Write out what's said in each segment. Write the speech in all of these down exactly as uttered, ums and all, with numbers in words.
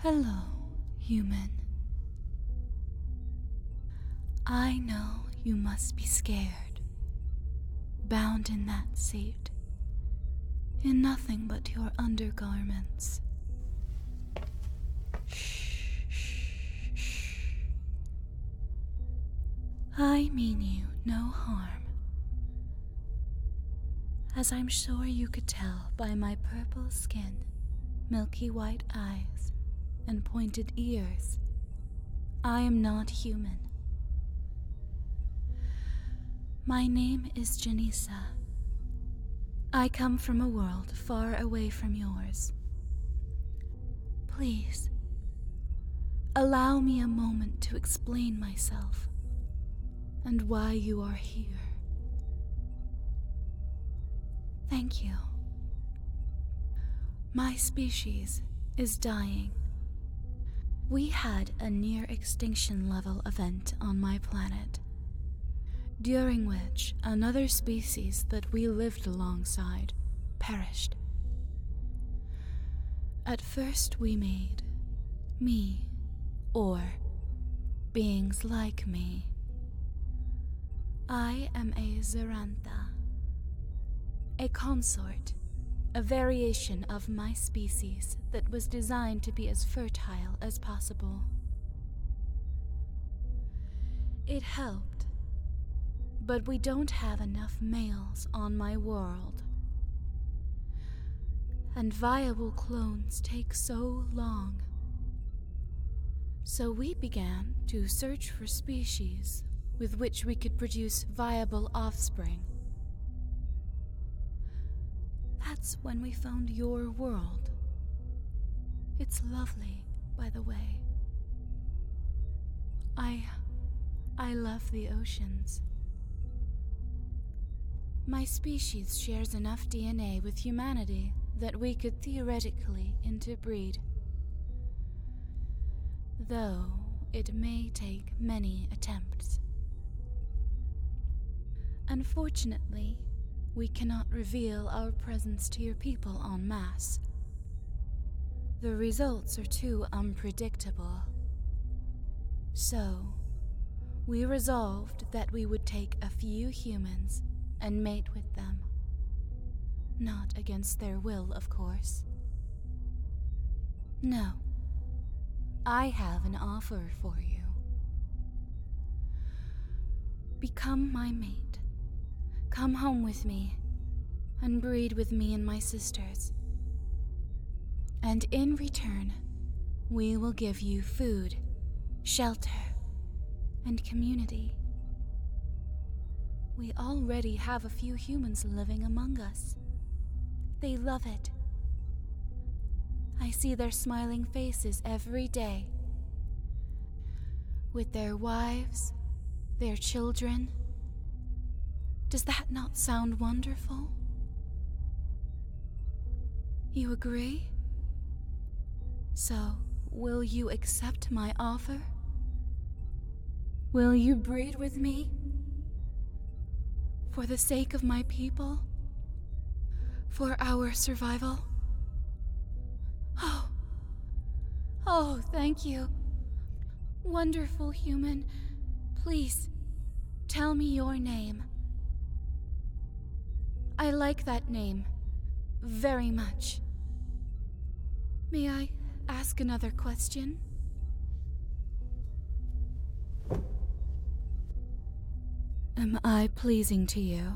Hello, human. I know you must be scared, bound in that seat, in nothing but your undergarments. Shh, shh, shh. I mean you no harm, as I'm sure you could tell by my purple skin, milky white eyes, and pointed ears. I am not human. My name is Janissa. I come from a world far away from yours. Please, allow me a moment to explain myself and why you are here. Thank you. My species is dying. We had a near extinction level event on my planet, during which another species that we lived alongside perished. At first we made me, or beings like me. I am a Zerantha, a consort, a variation of my species that was designed to be as fertile as possible. It helped, but we don't have enough males on my world. And viable clones take so long. So we began to search for species with which we could produce viable offspring. That's when we found your world. It's lovely, by the way. I... I love the oceans. My species shares enough D N A with humanity that we could theoretically interbreed. Though it may take many attempts. Unfortunately, we cannot reveal our presence to your people en masse. The results are too unpredictable. So, we resolved that we would take a few humans and mate with them. Not against their will, of course. No. I have an offer for you. Become my mate. Come home with me, and breed with me and my sisters. And in return, we will give you food, shelter, and community. We already have a few humans living among us. They love it. I see their smiling faces every day, with their wives, their children. Does that not sound wonderful? You agree? So, will you accept my offer? Will you breed with me? For the sake of my people? For our survival? Oh. Oh, thank you. Wonderful human. Please, tell me your name. I like that name very much. May I ask another question? Am I pleasing to you?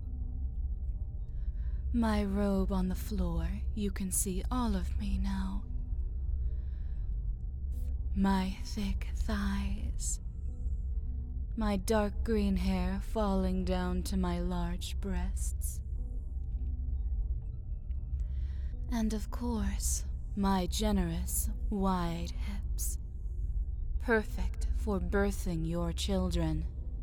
My robe on the floor, you can see all of me now. My thick thighs. My dark green hair falling down to my large breasts. And of course, my generous, wide hips. Perfect for birthing your children.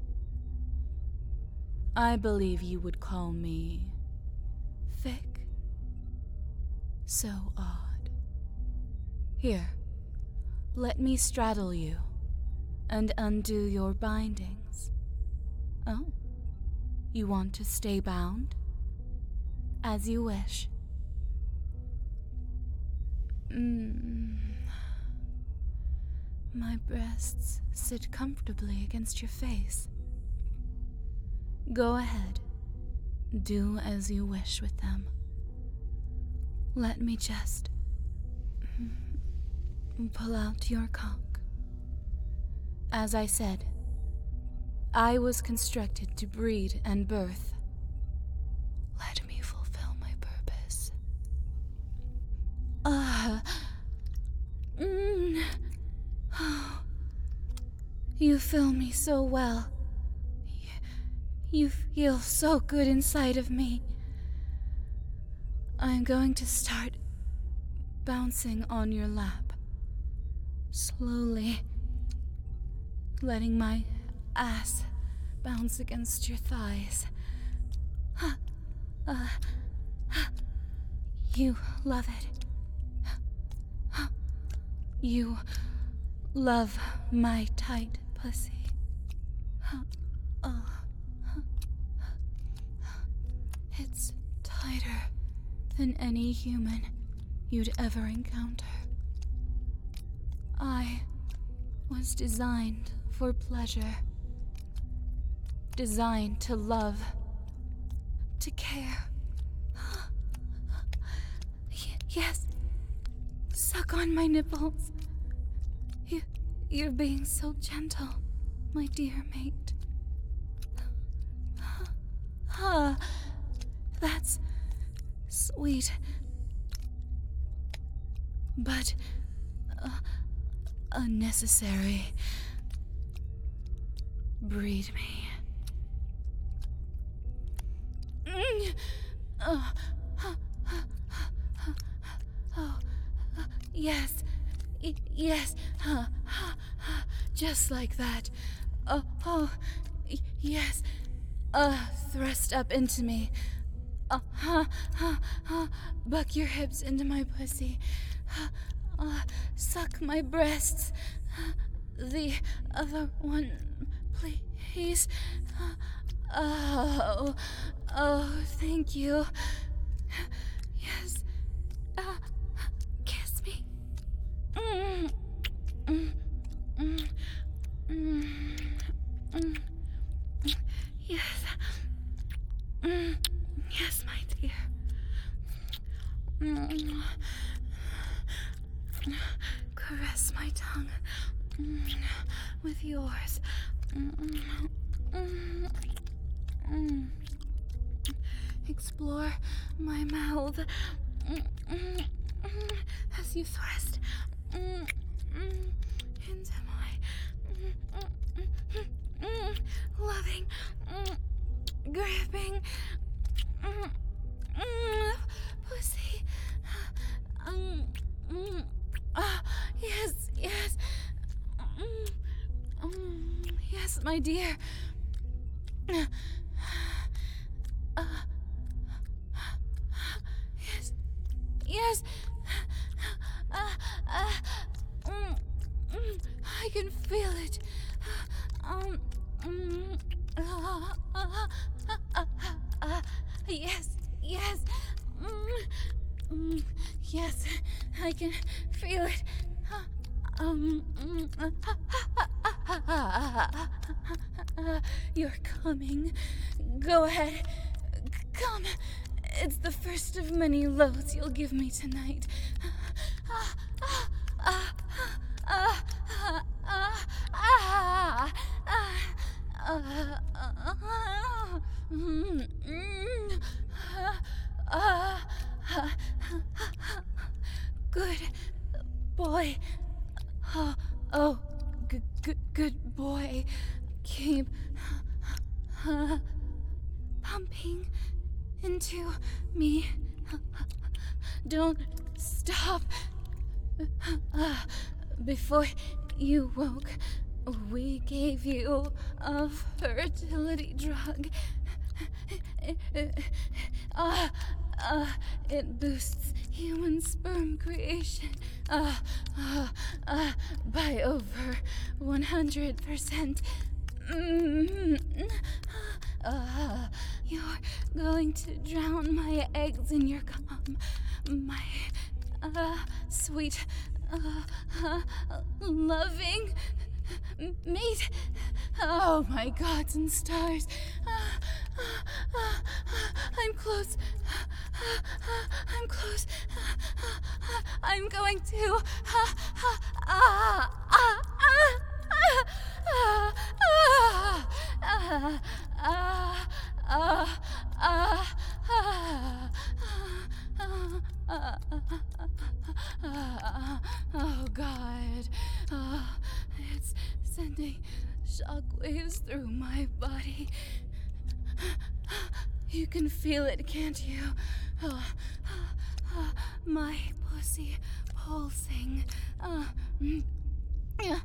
I believe you would call me thick. So odd. Here, let me straddle you and undo your bindings. Oh, you want to stay bound? As you wish. Mm. My breasts sit comfortably against your face. Go ahead. Do as you wish with them. Let me just pull out your cock. As I said, I was constructed to breed and birth. Let me fulfill my purpose. Ah. Uh, mm. Oh. You fill me so well. You, you feel so good inside of me. I'm going to start bouncing on your lap. Slowly. Letting my ass bounce against your thighs. Huh. Uh, huh. You love it. Huh. You love my tight pussy. Huh. Uh, huh. It's tighter than any human you'd ever encounter. I was designed for pleasure. Designed to love. To care. Y- yes. Suck on my nipples. You, you're being so gentle, my dear mate. Ah, that's sweet. But uh, unnecessary. Breed me. Mm. Oh, oh, yes, y- yes, huh, huh, huh. Just like that. Oh, oh, y- yes. Uh, thrust up into me. Uh, huh, huh, huh. Buck your hips into my pussy. Uh, uh, suck my breasts. Uh, the other one, please. Uh, oh, oh, thank you. Yes. Uh, kiss me. Mm, mm, mm, mm, mm. Yes. Mm, yes, my dear. Mm. Caress my tongue mm, with yours. Mm, mm, mm. Explore my mouth mm, mm, mm, as you thrust mm, mm, into my mm, mm, mm, mm, loving, mm, gripping mm, mm, pussy. Um, mm, ah, yes, yes. Mm, mm, yes, my dear. Uh, yes, yes. Uh, uh, mm, mm, I can feel it. Um, mm, uh, uh, uh, uh, uh, yes, yes. Mm, mm, yes, I can feel it. Um, mm, uh, you're coming. Go ahead. Come. It's the first of many loads you'll give me tonight. Good boy. Oh, oh, good, good, good boy. Keep uh, pumping into me. Don't stop. Uh, before you woke, we gave you a fertility drug. Uh, uh, it boosts human sperm creation uh, uh, uh, by over one hundred percent. Mm-hmm. Uh, you're going to drown my eggs in your cum. My uh, sweet uh, uh, loving mate. Oh my gods and stars. Uh, uh, uh, uh, I'm close. Uh, uh, I'm close. Uh, uh, I'm going to. Uh, uh, uh, uh, uh, uh, uh, uh, uh, oh God, oh, it's sending shockwaves through my body. You can feel it, can't you? Oh, oh, my pussy pulsing. Uh, yeah.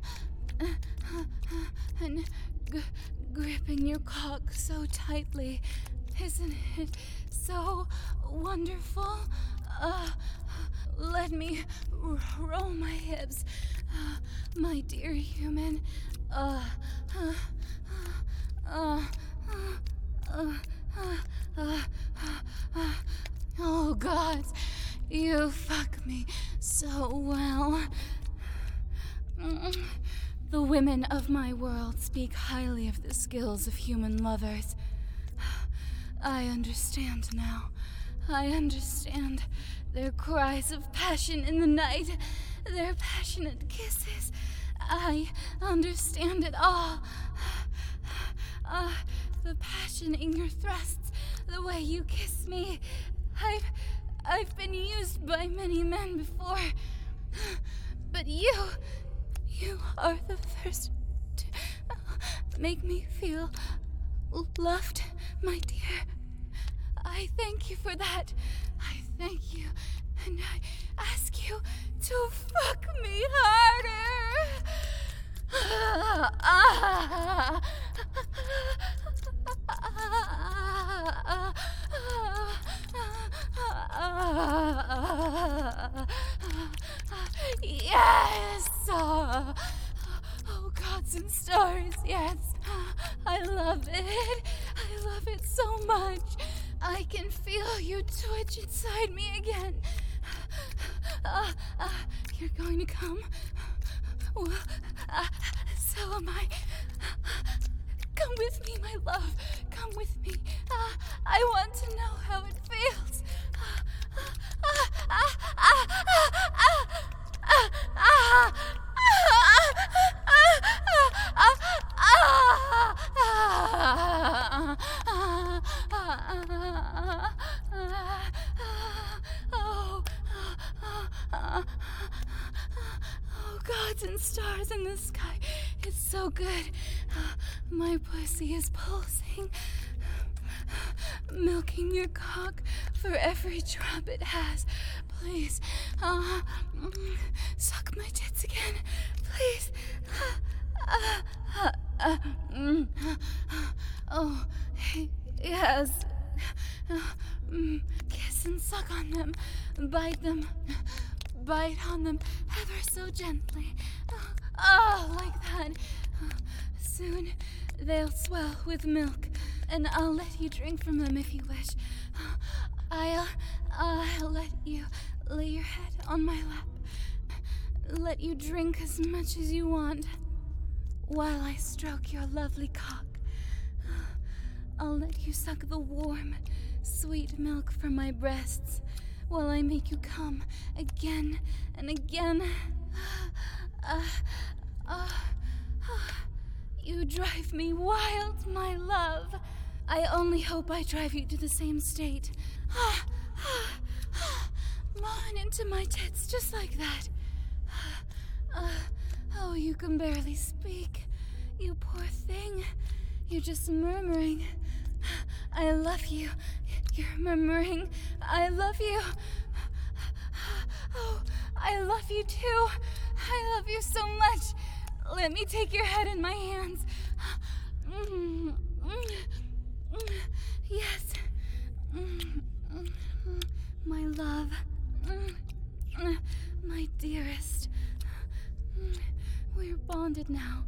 And g- gripping your cock so tightly. Isn't it so wonderful? Uh, let me r- roll my hips, uh, my dear human. Uh, uh, uh, uh, uh, uh, uh, uh, oh, God, you fuck me so well. Mm. The women of my world speak highly of the skills of human lovers. I understand now. I understand their cries of passion in the night, their passionate kisses. I understand it all. Uh, the passion in your thrusts, the way you kiss me. I've, I've been used by many men before. But you, you are the first to make me feel loved, my dear. I thank you for that. I thank you, and I ask you to fuck me harder. Yes! Oh, gods and stars, yes. I love it. I love it so much. I can feel you twitch inside me again. Uh, uh, you're going to come? Well, uh, so am I. Come with me, my love. Come with me. Uh, I want to know how it feels. Oh, gods and stars in the sky. It's so good. My pussy is pulsing. Milking your cock for every drop it has. Please, uh, suck my tits again. Please. Uh, uh, uh, mm, oh, yes. Uh, mm, kiss and suck on them. Bite them. Bite on them ever so gently. Oh, like that. Soon they'll swell with milk, and I'll let you drink from them if you wish. I'll, I'll let you lay your head on my lap. Let you drink as much as you want while I stroke your lovely cock. I'll let you suck the warm, sweet milk from my breasts while I make you come again and again. Uh, uh, uh, you drive me wild, my love. I only hope I drive you to the same state. Ah, ah, ah, moan into my tits just like that. Uh, oh, you can barely speak. You poor thing. You're just murmuring. I love you. You're murmuring. I love you. Oh, I love you too. I love you so much. Let me take your head in my hands. Yes. My love. My dearest. We're bonded now.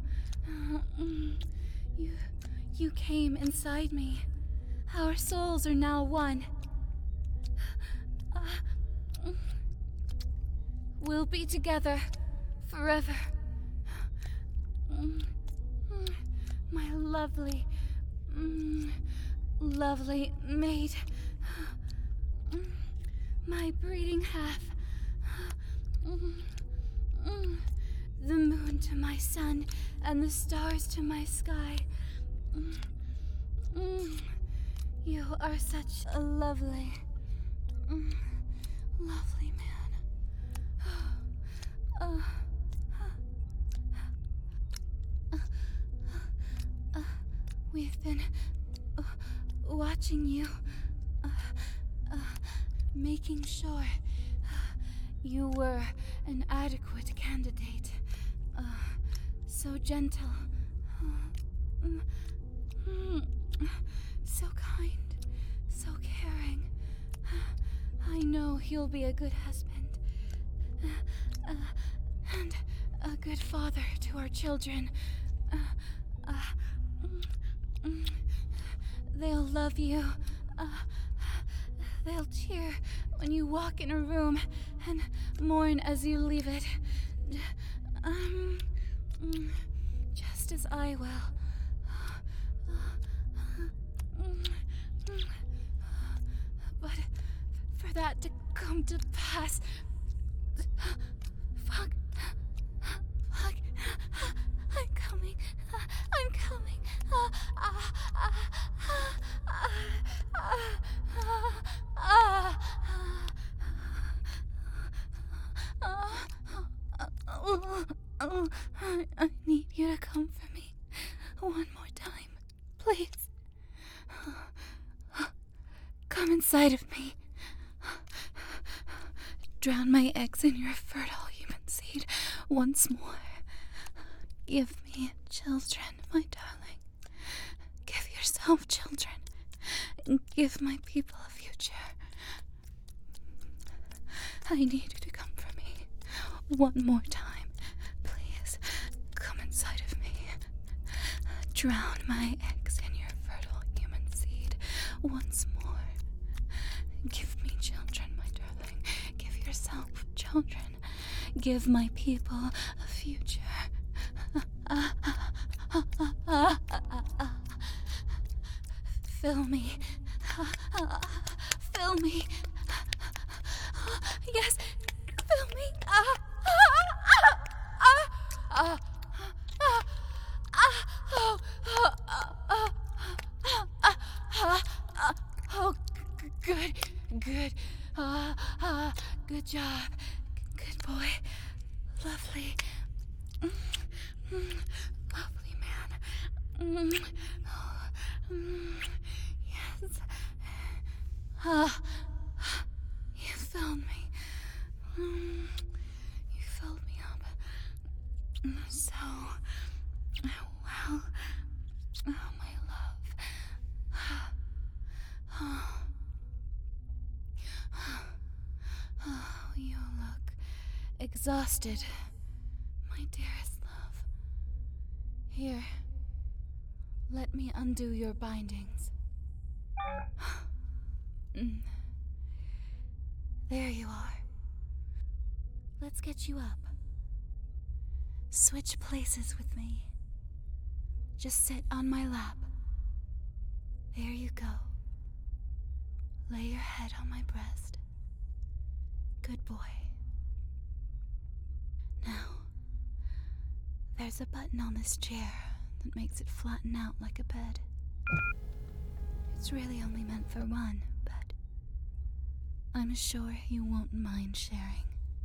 You, you came inside me. Our souls are now one. We'll be together forever. My lovely, lovely mate. My breeding half. The moon to my sun and the stars to my sky. You are such a lovely, lovely man. Uh, uh, uh, we've been uh, watching you, uh, uh, making sure you were an adequate candidate. Uh, so gentle. Uh, mm, so kind. So caring. I know he'll be a good husband. Uh, uh, and a good father to our children. Uh, uh, mm, they'll love you. Uh, they'll cheer when you walk in a room and mourn as you leave it. Um, just as I will. But for that to come to pass... Fuck. Fuck. I'm coming. I'm coming. Uh, uh, uh, uh, uh, uh, I need you to come for me one more time, please. Come inside of me. Drown my eggs in your fertile human seed once more. Give me children, my darling. Give yourself children. And give my people a future. I need you to come for me one more time. Please, come inside of me. Drown my eggs in your fertile human seed once more. Give me children, my darling. Give yourself children. Give my people a future. Fill me. Fill me. Yes, fill me. Oh, good, good. Uh, uh, good job. Good boy. Lovely. Mm, mm, lovely man. Mm, oh, mm, yes. Ah, uh, you filled me. Mm, you filled me up. Mm, so well. Oh, my love. Oh. Oh, you look exhausted, my dearest love. Here, let me undo your bindings. There you are. Let's get you up. Switch places with me. Just sit on my lap. There you go. Lay your head on my breast. Good boy. Now, there's a button on this chair that makes it flatten out like a bed. It's really only meant for one, but I'm sure you won't mind sharing.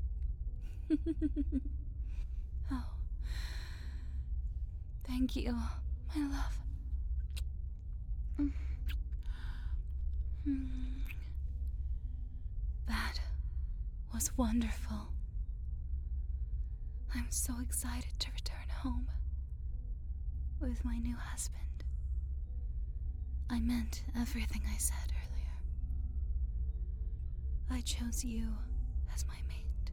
Oh, thank you, my love. That was wonderful. I'm so excited to return home with my new husband. I meant everything I said earlier. I chose you as my mate.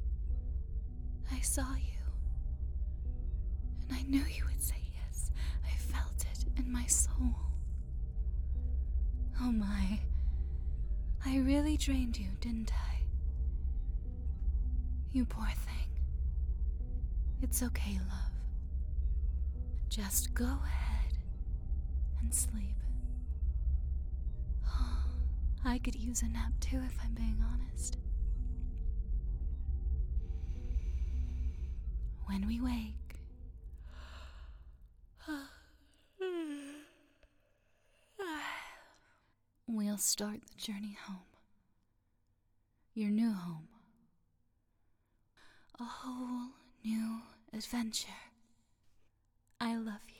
I saw you, and I knew you would say yes. I felt it in my soul. Oh my, I really drained you, didn't I? You poor thing. It's okay, love. Just go ahead and sleep. I could use a nap too, if I'm being honest. When we wake, we'll start the journey home. Your new home. A whole new adventure. I love you.